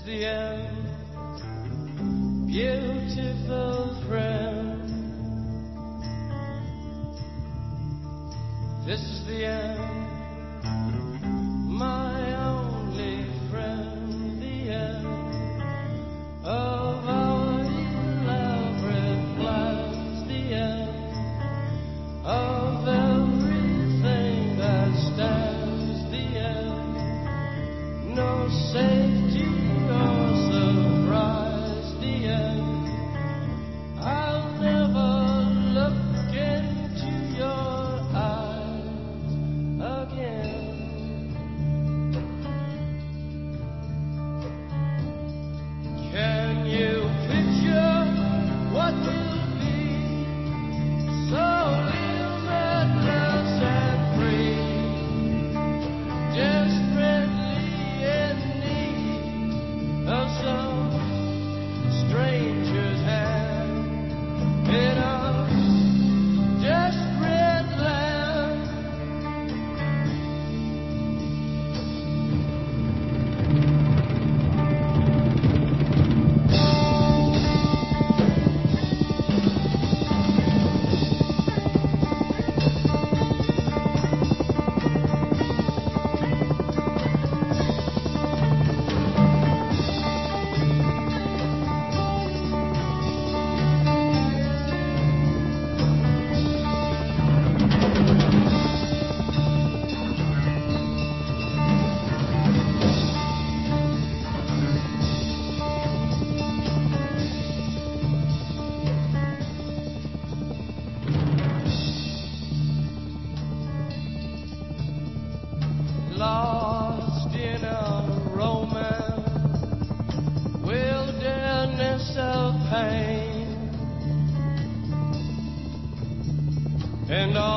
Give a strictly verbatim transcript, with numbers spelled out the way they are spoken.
the end, beautiful friend. This is the end, my only friend, the end of our elaborate plans, the end of everything that stands, the end, no safety or surprise, the end. I'll never look into your eyes again. Can you picture what will be so limitless and free, desperately in need of some stranger's hand in a desperate land? Lost in a romance, wilderness of pain, and